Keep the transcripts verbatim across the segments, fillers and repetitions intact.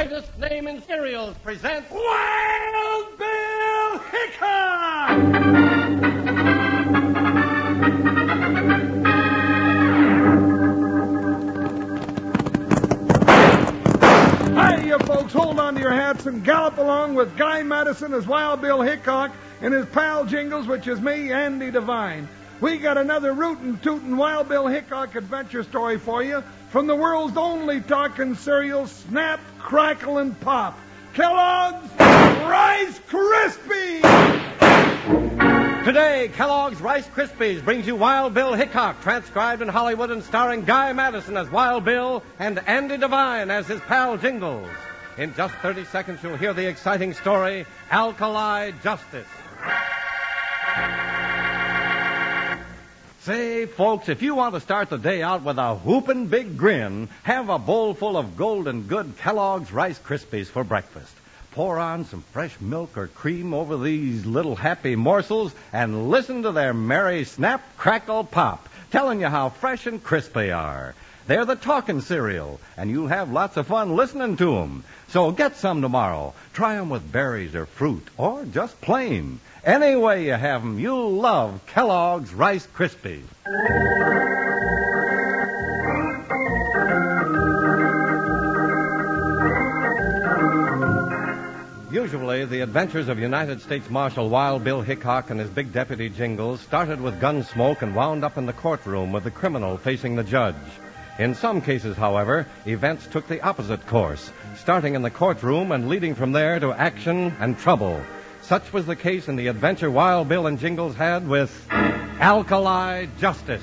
greatest name in cereals, presents Wild Bill Hickok! Hi, you folks, hold on to your hats and gallop along with Guy Madison as Wild Bill Hickok and his pal Jingles, which is me, Andy Devine. We got another rootin' tootin' Wild Bill Hickok adventure story for you from the world's only talking cereal, Snap, Crackle, and Pop. Kellogg's Rice Krispies! Today, Kellogg's Rice Krispies brings you Wild Bill Hickok, transcribed in Hollywood and starring Guy Madison as Wild Bill and Andy Devine as his pal Jingles. In just thirty seconds, you'll hear the exciting story, Alkali Justice. Say, folks, if you want to start the day out with a whoopin' big grin, have a bowl full of golden good Kellogg's Rice Krispies for breakfast. Pour on some fresh milk or cream over these little happy morsels and listen to their merry snap, crackle, pop, telling you how fresh and crisp they are. They're the talking cereal, and you'll have lots of fun listening to them. So get some tomorrow. Try them with berries or fruit, or just plain. Any way you have them, you'll love Kellogg's Rice Krispies. Usually, the adventures of United States Marshal Wild Bill Hickok and his big deputy Jingles started with gun smoke and wound up in the courtroom with the criminal facing the judge. In some cases, however, events took the opposite course, starting in the courtroom and leading from there to action and trouble. Such was the case in the adventure Wild Bill and Jingles had with Alkali Justice.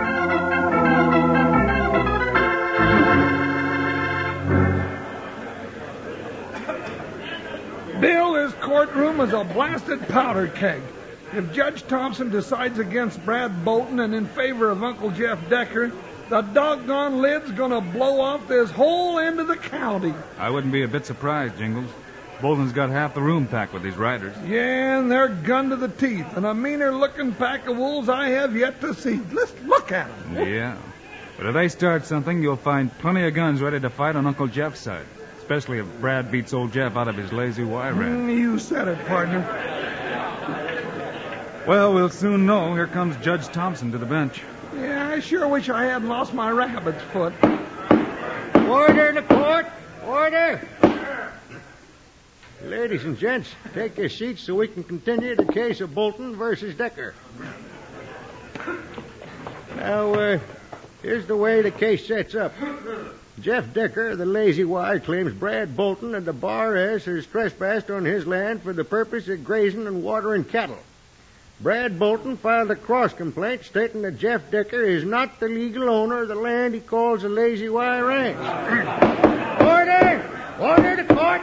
Bill, his courtroom is a blasted powder keg. If Judge Thompson decides against Brad Bolton and in favor of Uncle Jeff Decker, the doggone lid's gonna blow off this whole end of the county. I wouldn't be a bit surprised, Jingles. Bolton's got half the room packed with these riders. Yeah, and they're gunned to the teeth, and a meaner-looking pack of wolves I have yet to see. Let's look at them. Yeah. But if they start something, you'll find plenty of guns ready to fight on Uncle Jeff's side, especially if Brad beats old Jeff out of his lazy wire rat. Mm, you said it, partner. Well, we'll soon know. Here comes Judge Thompson to the bench. Yeah, I sure wish I hadn't lost my rabbit's foot. Order in the court. Order. Ladies and gents, take your seats so we can continue the case of Bolton versus Decker. Now, uh, here's the way the case sets up. Jeff Decker, the lazy wire, claims Brad Bolton and the Bar S has trespassed on his land for the purpose of grazing and watering cattle. Brad Bolton filed a cross-complaint stating that Jeff Decker is not the legal owner of the land he calls the Lazy Wire Ranch. Order! Order the court!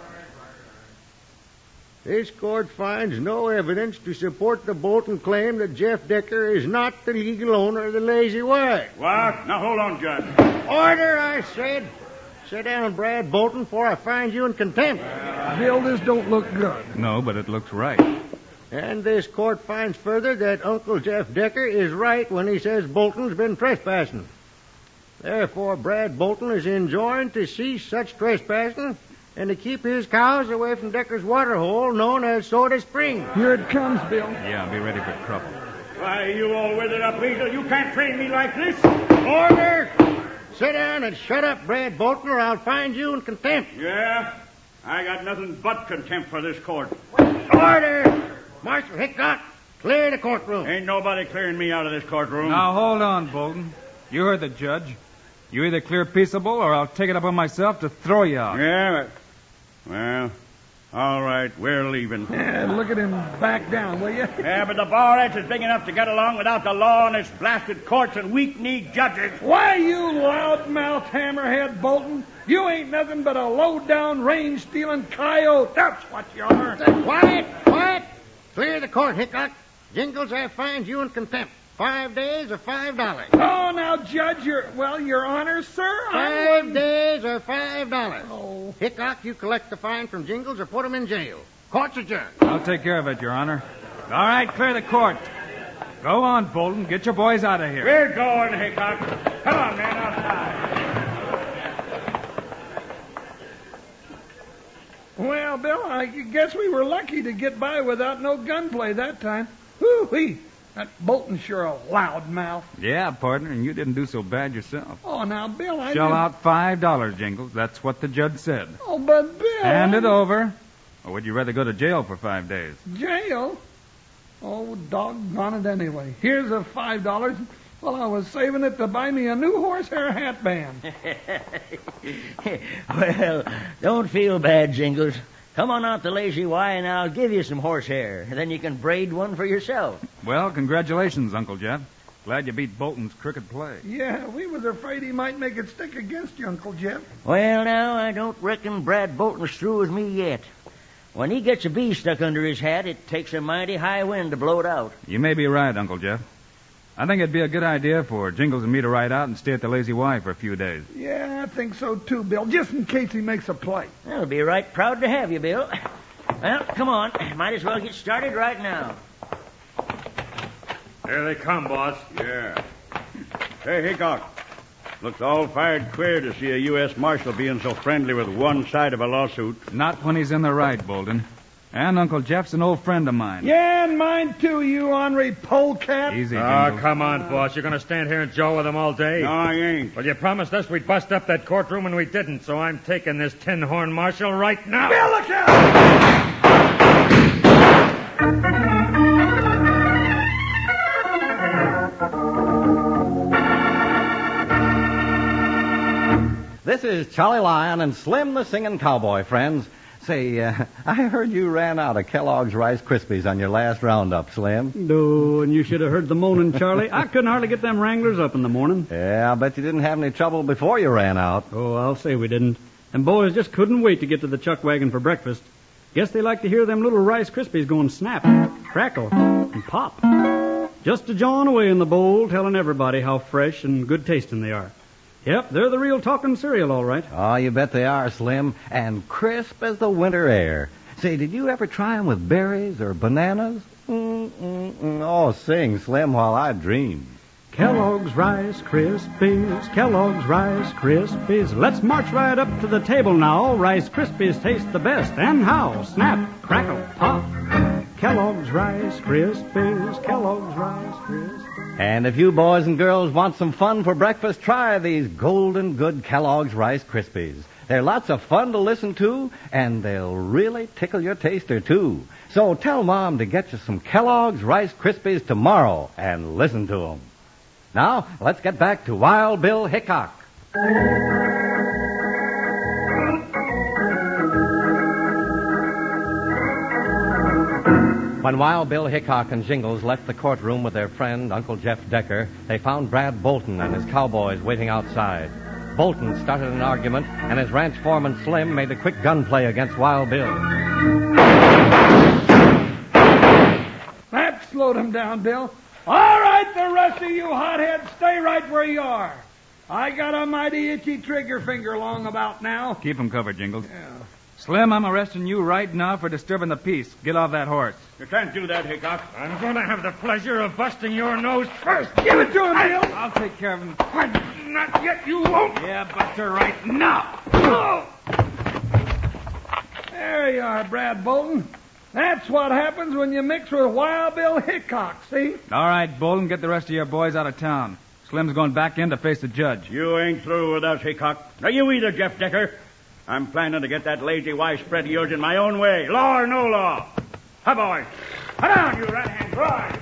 This court finds no evidence to support the Bolton claim that Jeff Decker is not the legal owner of the Lazy Wire. What? Now, hold on, Judge. Order, I said. Sit down, Brad Bolton, before I find you in contempt. Bill, this don't look good. No, but it looks right. And this court finds further that Uncle Jeff Decker is right when he says Bolton's been trespassing. Therefore, Brad Bolton is enjoined to cease such trespassing and to keep his cows away from Decker's water hole known as Soda Spring. Here it comes, Bill. Yeah, be ready for trouble. Why, you all withered up weasel. You can't train me like this. Order! Sit down and shut up, Brad Bolton, or I'll find you in contempt. Yeah? I got nothing but contempt for this court. Order! Marshal Hickok, clear the courtroom. Ain't nobody clearing me out of this courtroom. Now, hold on, Bolton. You heard the judge. You either clear peaceable, or I'll take it upon myself to throw you out. Yeah, but... Well, all right, we're leaving. Yeah, look at him back down, will you? Yeah, but the Bar S is big enough to get along without the law and its blasted courts and weak-kneed judges. Why, you loudmouth hammerhead, Bolton? You ain't nothing but a low-down, range-stealing coyote. That's what you are. Quiet, quiet. Clear the court, Hickok. Jingles, I find you in contempt. Five days or five dollars. Oh, now, Judge, your well, your honor, sir. Five days or five dollars. Oh. Hickok, you collect the fine from Jingles or put him in jail. Court's adjourned. I'll take care of it, Your Honor. All right, clear the court. Go on, Bolton. Get your boys out of here. We're going, Hickok. Come on, man, outside. Well, Bill, I guess we were lucky to get by without no gunplay that time. Whoo-wee! That Bolton's sure a loud mouth. Yeah, partner, and you didn't do so bad yourself. Oh, now, Bill, I Shell didn't- out five dollars, Jingles. That's what the judge said. Oh, but Bill... Hand it over. Or would you rather go to jail for five days? Jail? Oh, doggone it anyway. Here's a five dollars. Well, I was saving it to buy me a new horsehair hat band. Well, don't feel bad, Jingles. Come on out to Lazy Y and I'll give you some horsehair. Then you can braid one for yourself. Well, congratulations, Uncle Jeff. Glad you beat Bolton's crooked play. Yeah, we was afraid he might make it stick against you, Uncle Jeff. Well, now, I don't reckon Brad Bolton's through with me yet. When he gets a bee stuck under his hat, it takes a mighty high wind to blow it out. You may be right, Uncle Jeff. I think it'd be a good idea for Jingles and me to ride out and stay at the Lazy Y for a few days. Yeah, I think so too, Bill, just in case he makes a play. I'll be right proud to have you, Bill. Well, come on. Might as well get started right now. There they come, boss. Yeah. Hey, Hickok. Looks all fired queer to see a U S Marshal being so friendly with one side of a lawsuit. Not when he's in the right, Bolton. And Uncle Jeff's an old friend of mine. Yeah, and mine too, you ornery polecat. Easy, Oh, Jingles. come on, boss. You're going to stand here and jaw with them all day? No, I ain't. Well, you promised us we'd bust up that courtroom, and we didn't, so I'm taking this tin-horn marshal right now. Bill, look out! This is Charlie Lyon and Slim the Singing Cowboy, friends. Say, uh, I heard you ran out of Kellogg's Rice Krispies on your last roundup, Slim. No, and you should have heard the moaning, Charlie. I couldn't hardly get them Wranglers up in the morning. Yeah, I bet you didn't have any trouble before you ran out. Oh, I'll say we didn't. And boys just couldn't wait to get to the chuck wagon for breakfast. Guess they like to hear them little Rice Krispies going snap, crackle, and pop. Just a jawing away in the bowl, telling everybody how fresh and good tasting they are. Yep, they're the real talking cereal, all right. Oh, you bet they are, Slim, and crisp as the winter air. Say, did you ever try 'em with berries or bananas? Mm-mm-mm. Oh, sing, Slim, while I dream. Kellogg's Rice Krispies, Kellogg's Rice Krispies. Let's march right up to the table now. Rice Krispies taste the best. And how? Snap, crackle, pop. Kellogg's Rice Krispies, Kellogg's Rice Krispies. And if you boys and girls want some fun for breakfast, try these golden good Kellogg's Rice Krispies. They're lots of fun to listen to, and they'll really tickle your taster, too. So tell Mom to get you some Kellogg's Rice Krispies tomorrow and listen to them. Now, let's get back to Wild Bill Hickok. When Wild Bill Hickok and Jingles left the courtroom with their friend, Uncle Jeff Decker, they found Brad Bolton and his cowboys waiting outside. Bolton started an argument, and his ranch foreman Slim made a quick gunplay against Wild Bill. That slowed him down, Bill. All right, the rest of you hotheads, stay right where you are. I got a mighty itchy trigger finger along about now. Keep 'em covered, Jingles. Yeah. Slim, I'm arresting you right now for disturbing the peace. Get off that horse. You can't do that, Hickok. I'm going to have the pleasure of busting your nose first. Give it to him, Bill. I'll take care of him. Not yet, you won't. Yeah, Buster, right now. There you are, Brad Bolton. That's what happens when you mix with Wild Bill Hickok, see? All right, Bolton, get the rest of your boys out of town. Slim's going back in to face the judge. You ain't through with us, Hickok. Now, you either, Jeff Decker. I'm planning to get that lazy Y spread of yours in my own way, law or no law. Hi, boys. Come on, you rat-hand ride.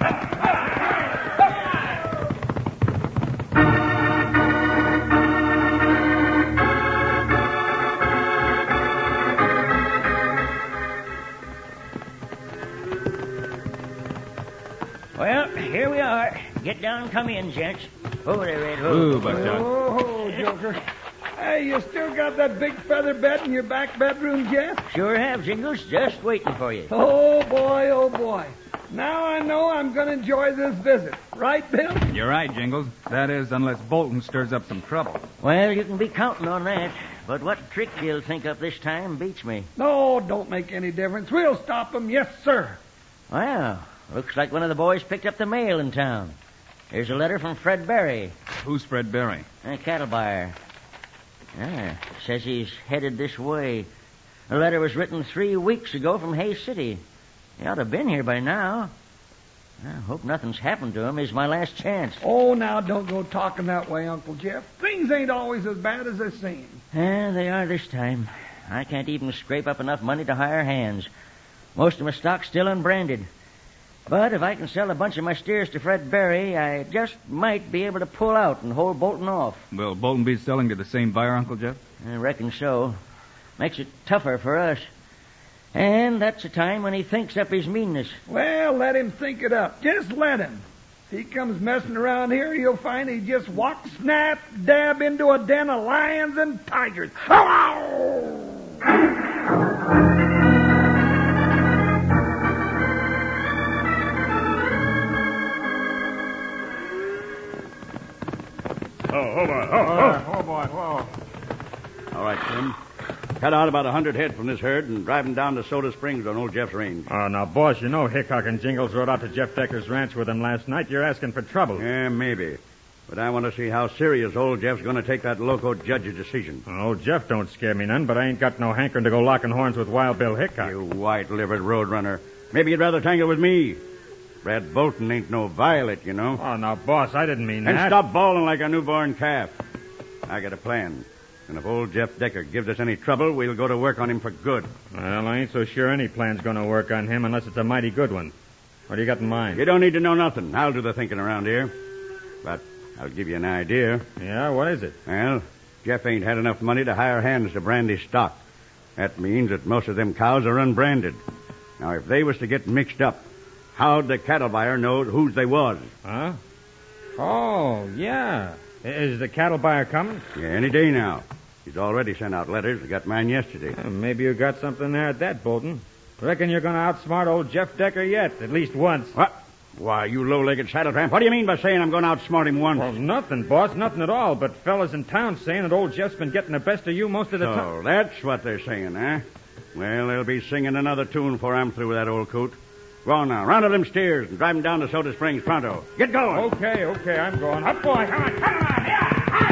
Well, here we are. Get down and come in, gents. Over there, Red Hood. Ooh, Buster. Oh, Joker. Hey, you still got that big feather bed in your back bedroom, Jeff? Sure have, Jingles. Just waiting for you. Oh, boy, oh, boy. Now I know I'm going to enjoy this visit. Right, Bill? You're right, Jingles. That is, unless Bolton stirs up some trouble. Well, you can be counting on that. But what trick he'll think up this time beats me. No, don't make any difference. We'll stop him, yes, sir. Well, looks like one of the boys picked up the mail in town. Here's a letter from Fred Berry, Who's Fred Berry? a cattle buyer. Ah, it says he's headed this way. The letter was written three weeks ago from Hay City. He ought to have been here by now. I hope nothing's happened to him. It's my last chance. Oh, now don't go talking that way, Uncle Jeff. Things ain't always as bad as they seem. Yeah, they are this time. I can't even scrape up enough money to hire hands. Most of my stock's still unbranded. But if I can sell a bunch of my steers to Fred Berry, I just might be able to pull out and hold Bolton off. Will Bolton be selling to the same buyer, Uncle Jeff? I reckon so. Makes it tougher for us. And that's the time when he thinks up his meanness. Well, let him think it up. Just let him. If he comes messing around here, you'll find he just walks snap dab into a den of lions and tigers. Oh, oh, boy. Oh, oh. oh boy, whoa. All right, Slim. Cut out about a hundred head from this herd and drive them down to Soda Springs on old Jeff's range. Oh, now, boss, you know Hickok and Jingles rode out to Jeff Decker's ranch with him last night. You're asking for trouble. Yeah, maybe. But I want to see how serious old Jeff's going to take that loco judge's decision. Oh, Jeff don't scare me none, but I ain't got no hankering to go locking horns with Wild Bill Hickok. You white-livered roadrunner. Maybe you'd rather tangle with me. Brad Bolton ain't no violet, you know. Oh, now, boss, I didn't mean and that. And stop bawling like a newborn calf. I got a plan. And if old Jeff Decker gives us any trouble, we'll go to work on him for good. Well, I ain't so sure any plan's going to work on him unless it's a mighty good one. What do you got in mind? You don't need to know nothing. I'll do the thinking around here. But I'll give you an idea. Yeah, what is it? Well, Jeff ain't had enough money to hire hands to brand his stock. That means that most of them cows are unbranded. Now, if they was to get mixed up, how'd the cattle buyer know whose they was? Huh? Oh, yeah. Is the cattle buyer coming? Yeah, any day now. He's already sent out letters. I got mine yesterday. Well, maybe you got something there at that, Bolton. Reckon you're going to outsmart old Jeff Decker yet, at least once. What? Why, you low-legged saddle tramp, what do you mean by saying I'm going to outsmart him once? Well, nothing, boss, nothing at all. But fellas in town saying that old Jeff's been getting the best of you most of the so, time. Oh, that's what they're saying, huh? Well, they'll be singing another tune before I'm through with that old coot. Go on now, round of them steers and drive them down to Soda Springs pronto. Get going. Okay, okay, I'm going. Up, boy, come on, come on, yeah.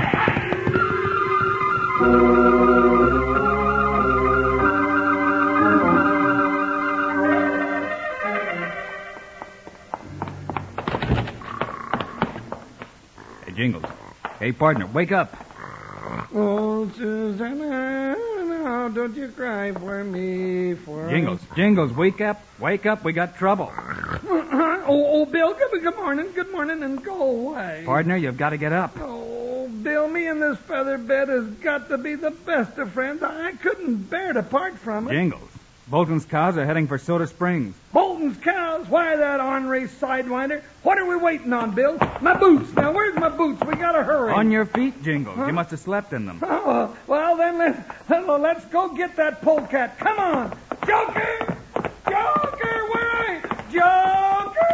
Hey, Jingles. Hey, partner, wake up. Oh, Susanna, now don't you cry for me. For Jingles, Jingles, wake up. Wake up, we got trouble. oh, oh, Bill, good, good morning, good morning, and go away. Partner, you've got to get up. Oh, Bill, me and this feather bed has got to be the best of friends. I couldn't bear to part from it. Jingles, Bolton's cows are heading for Soda Springs. Bolton's cows? Why, that ornery sidewinder. What are we waiting on, Bill? My boots. Now, where's my boots? We gotta hurry. On your feet, Jingles. Huh? You must have slept in them. Oh, well, then let's, let's go get that polecat. Come on. Joker! Joker, where are you? Joker!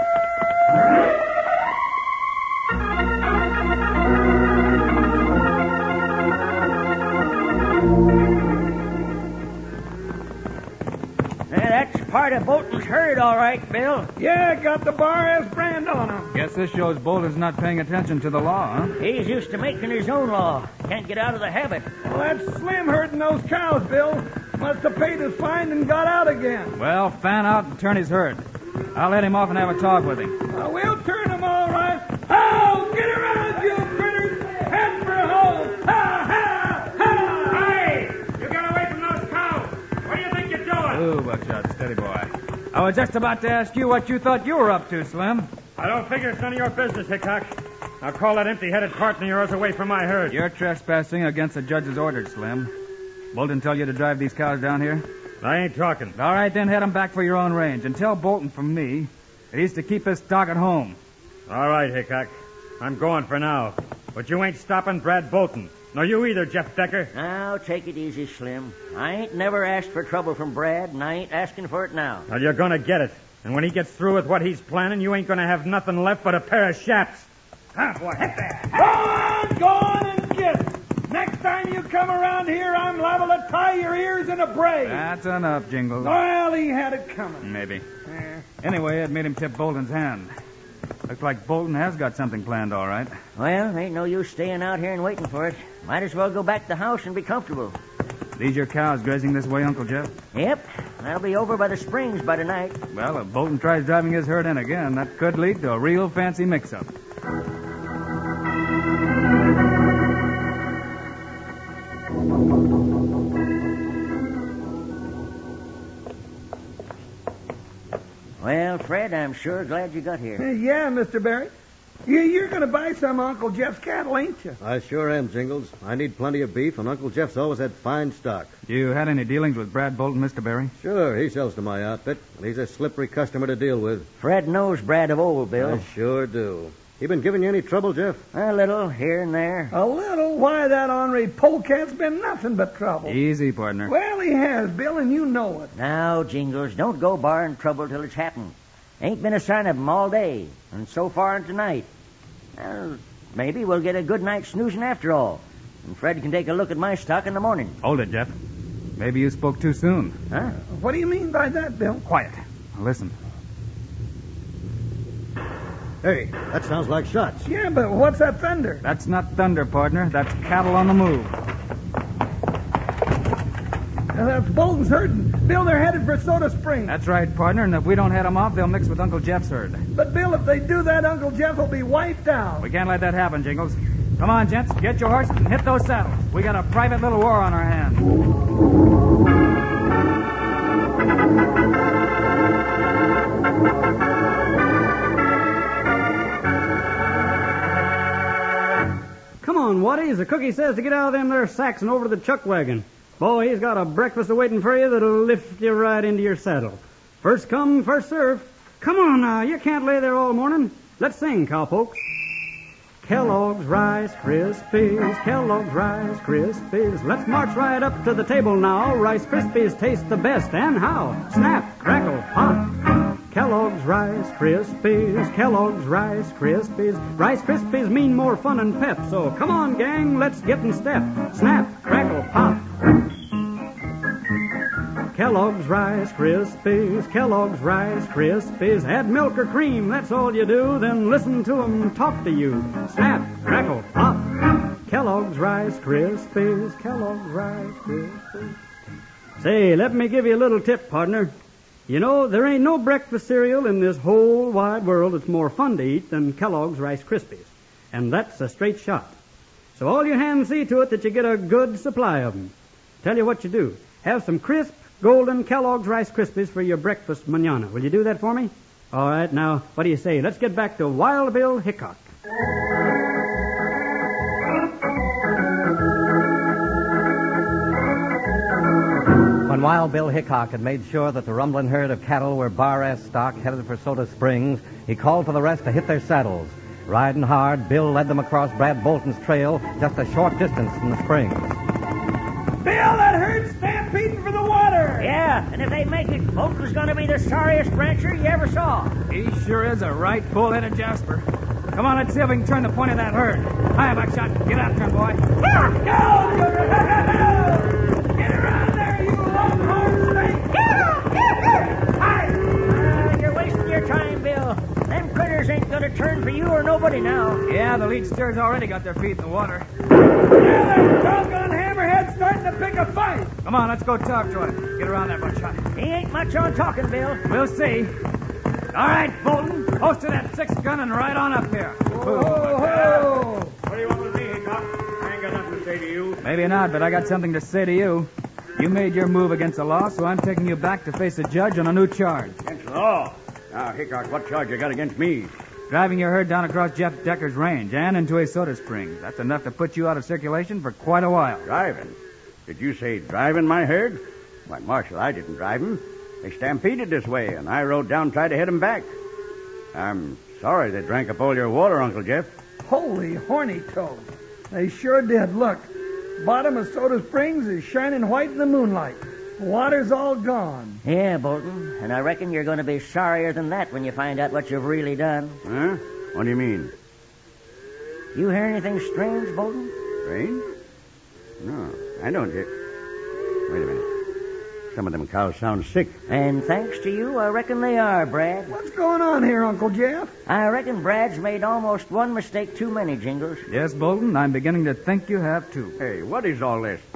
That's part of Bolton's herd, all right, Bill. Yeah, got the bar ass brand on him. Guess this shows Bolton's not paying attention to the law, huh? He's used to making his own law. Can't get out of the habit. Well, that's Slim herding those cows, Bill. Must have paid his fine and got out again. Well, fan out and turn his herd. I'll let him off and have a talk with him. Uh, we'll turn him all right. Oh, get around, you critters. Head for home. Ha, ha, ha. Hey, you got away from those cows. What do you think you're doing? Oh, Buckshot, steady boy. I was just about to ask you what you thought you were up to, Slim. I don't figure it's none of your business, Hickok. Now call that empty-headed partner of yours away from my herd. You're trespassing against the judge's orders, Slim. Bolton tell you to drive these cows down here? I ain't talking. All right, then head them back for your own range. And tell Bolton from me that he's to keep his stock at home. All right, Hickok. I'm going for now. But you ain't stopping Brad Bolton. Nor you either, Jeff Decker. Now, take it easy, Slim. I ain't never asked for trouble from Brad, and I ain't asking for it now. Well, you're going to get it. And when he gets through with what he's planning, you ain't going to have nothing left but a pair of shaps. Huh, boy, hit there. Go on, go on and get it. Next time you come around here, I'm liable to tie your ears in a braid. That's enough, Jingles. Well, he had it coming. Maybe. Yeah. Anyway, it made him tip Bolton's hand. Looks like Bolton has got something planned, all right. Well, ain't no use staying out here and waiting for it. Might as well go back to the house and be comfortable. These your cows grazing this way, Uncle Jeff? Yep. I'll be over by the springs by tonight. Well, if Bolton tries driving his herd in again, that could lead to a real fancy mix-up. Well, Fred, I'm sure glad you got here. Uh, yeah, Mister Barry. You, you're going to buy some Uncle Jeff's cattle, ain't you? I sure am, Jingles. I need plenty of beef, and Uncle Jeff's always had fine stock. You had any dealings with Brad Bolton, Mister Barry? Sure, he sells to my outfit, and he's a slippery customer to deal with. Fred knows Brad of old, Bill. I sure do. He been giving you any trouble, Jeff? A little, here and there. A little? Why, that ornery polecat's been nothing but trouble. Easy, partner. Well, he has, Bill, and you know it. Now, Jingles, don't go barring trouble till it's happened. Ain't been a sign of him all day, and so far tonight. Well, maybe we'll get a good night's snoozing after all. And Fred can take a look at my stock in the morning. Hold it, Jeff. Maybe you spoke too soon. Huh? What do you mean by that, Bill? Quiet. Listen. Hey, that sounds like shots. Yeah, but what's that thunder? That's not thunder, partner. That's cattle on the move. Now, that's Bolton's herding. Bill, they're headed for Soda Springs. That's right, partner, and if we don't head them off, they'll mix with Uncle Jeff's herd. But, Bill, if they do that, Uncle Jeff will be wiped out. We can't let that happen, Jingles. Come on, gents, get your horses and hit those saddles. We got a private little war on our hands. Come on, Waddies. The cookie says to get out of them there sacks and over to the chuck wagon. Boy, he's got a breakfast awaiting for you that'll lift you right into your saddle. First come, first serve. Come on now, you can't lay there all morning. Let's sing, cowpokes. Kellogg's Rice Krispies, Kellogg's Rice Krispies. Let's march right up to the table now. Rice Krispies taste the best, and how? Snap, crackle, pop. Kellogg's Rice Krispies, Kellogg's Rice Krispies. Rice Krispies mean more fun and pep, so come on, gang, let's get in step. Snap, crackle, pop. Kellogg's Rice Krispies, Kellogg's Rice Krispies. Add milk or cream, that's all you do. Then listen to 'em talk to you. Snap, crackle, pop. Kellogg's Rice Krispies, Kellogg's Rice Krispies. Say, let me give you a little tip, partner. You know, there ain't no breakfast cereal in this whole wide world that's more fun to eat than Kellogg's Rice Krispies. And that's a straight shot. So all you hands see to it that you get a good supply of 'em. Tell you what you do. Have some crisp, golden Kellogg's Rice Krispies for your breakfast mañana. Will you do that for me? All right, now, what do you say? Let's get back to Wild Bill Hickok. When Wild Bill Hickok had made sure that the rumbling herd of cattle were bar-ass stock headed for Soda Springs, he called for the rest to hit their saddles. Riding hard, Bill led them across Brad Bolton's trail just a short distance from the springs. Bill, that herd's stampeding for the water. Yeah, and if they make it, Bolton's going to be the sorriest rancher you ever saw. He sure is a right bull-headed Jasper. Come on, let's see if we can turn the point of that herd. Hi, Buckshot. Get after him, boy. Go! Get around there, you longhorn snake! Hi! Uh, you're wasting your time, Bill. Them critters ain't going to turn for you or nobody now. Yeah, the lead steers already got their feet in the water. Yeah, that doggone hammerhead's starting to pick a fight. Come on, let's go talk to him. Get around there, Buckshot. He ain't much on talking, Bill. We'll see. All right, Bolton, post to that six gun and right on up here. Whoa, whoa. What do you want with me, Hickok? I ain't got nothing to say to you. Maybe not, but I got something to say to you. You made your move against the law, so I'm taking you back to face a judge on a new charge. Against the law? Now, Hickok, what charge you got against me? Driving your herd down across Jeff Decker's range and into a Soda Springs. That's enough to put you out of circulation for quite a while. Driving? Did you say driving my herd? Why, Marshal, I didn't drive him. They stampeded this way, and I rode down and tried to head them back. I'm sorry they drank up all your water, Uncle Jeff. Holy horny toad. They sure did. Look, bottom of Soda Springs is shining white in the moonlight. Water's all gone. Yeah, Bolton, and I reckon you're going to be sorrier than that when you find out what you've really done. Huh? What do you mean? You hear anything strange, Bolton? Strange? No, I don't hear. Wait a minute. Some of them cows sound sick. And thanks to you, I reckon they are, Brad. What's going on here, Uncle Jeff? I reckon Brad's made almost one mistake too many, Jingles. Yes, Bolton, I'm beginning to think you have too. Hey, what is all this?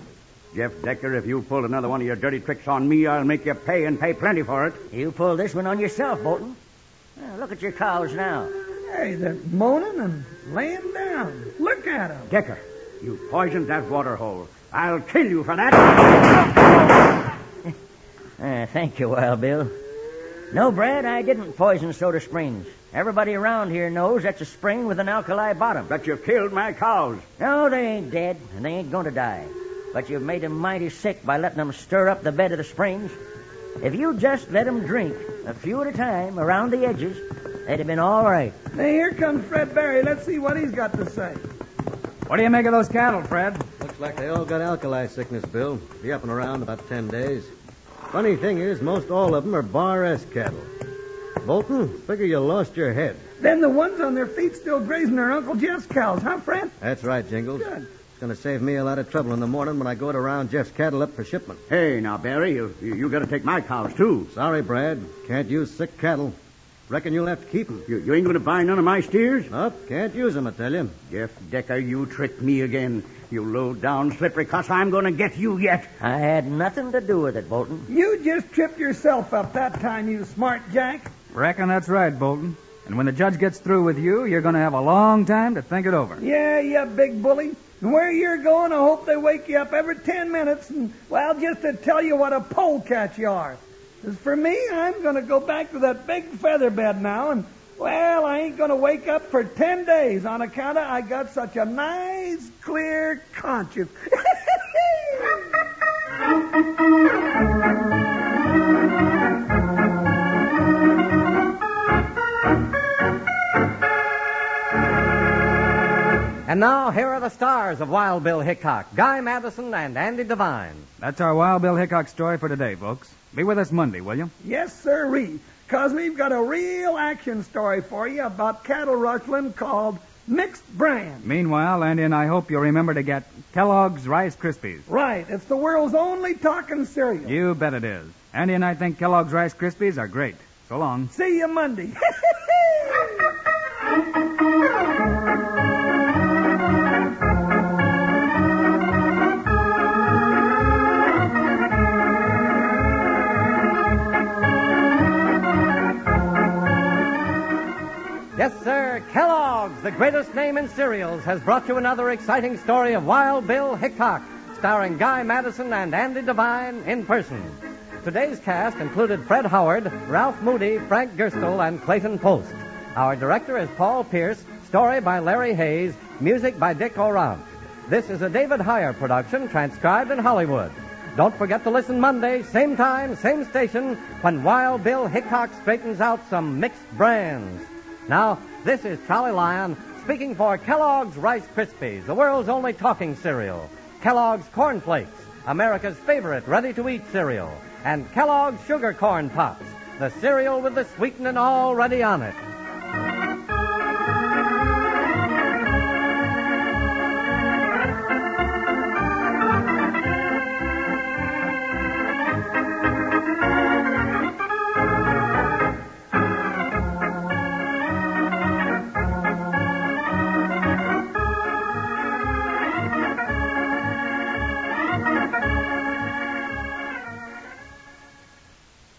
Jeff Decker, if you pull another one of your dirty tricks on me, I'll make you pay and pay plenty for it. You pull this one on yourself, Bolton. Well, look at your cows now. Hey, they're moaning and laying down. Look at them. Decker, you poisoned that water hole. I'll kill you for that. uh, thank you, Wild Bill. No, Brad, I didn't poison Soda Springs. Everybody around here knows that's a spring with an alkali bottom. But you've killed my cows. No, they ain't dead, and they ain't going to die. But you've made them mighty sick by letting them stir up the bed of the springs. If you just let them drink, a few at a time, around the edges, they'd have been all right. Hey, here comes Fred Barry. Let's see what he's got to say. What do you make of those cattle, Fred? Looks like they all got alkali sickness, Bill. Be up and around about ten days. Funny thing is, most all of them are Bar S cattle. Bolton, figure you lost your head. Then the ones on their feet still grazing are Uncle Jeff's cows, huh, Fred? That's right, Jingles. Good. It's going to save me a lot of trouble in the morning when I go to round Jeff's cattle up for shipment. Hey, now, Barry, you, you, you got to take my cows, too. Sorry, Brad. Can't use sick cattle. Reckon you'll have to keep them. You, you ain't going to buy none of my steers? Nope, can't use them, I tell you. Jeff Decker, you tricked me again. You low-down slippery cuss. I'm going to get you yet. I had nothing to do with it, Bolton. You just tripped yourself up that time, you smart jack. Reckon that's right, Bolton. And when the judge gets through with you, you're going to have a long time to think it over. Yeah, you big bully. And where you're going, I hope they wake you up every ten minutes and, well, just to tell you what a polecat you are. As for me, I'm going to go back to that big feather bed now, and, well, I ain't going to wake up for ten days on account of I got such a nice, clear conscience. And now, here are the stars of Wild Bill Hickok, Guy Madison and Andy Devine. That's our Wild Bill Hickok story for today, folks. Be with us Monday, will you? Yes, sirree. Because we've got a real action story for you about cattle rustling called Mixed Brand. Meanwhile, Andy and I hope you'll remember to get Kellogg's Rice Krispies. Right. It's the world's only talking cereal. You bet it is. Andy and I think Kellogg's Rice Krispies are great. So long. See you Monday. Yes, sir, Kellogg's, the greatest name in cereals, has brought you another exciting story of Wild Bill Hickok, starring Guy Madison and Andy Devine in person. Today's cast included Fred Howard, Ralph Moody, Frank Gerstle, and Clayton Post. Our director is Paul Pierce, story by Larry Hayes, music by Dick Orant. This is a David Heyer production transcribed in Hollywood. Don't forget to listen Monday, same time, same station, when Wild Bill Hickok straightens out some mixed brands. Now, this is Charlie Lyon speaking for Kellogg's Rice Krispies, the world's only talking cereal. Kellogg's Corn Flakes, America's favorite ready-to-eat cereal. And Kellogg's Sugar Corn Pops, the cereal with the sweetening already on it.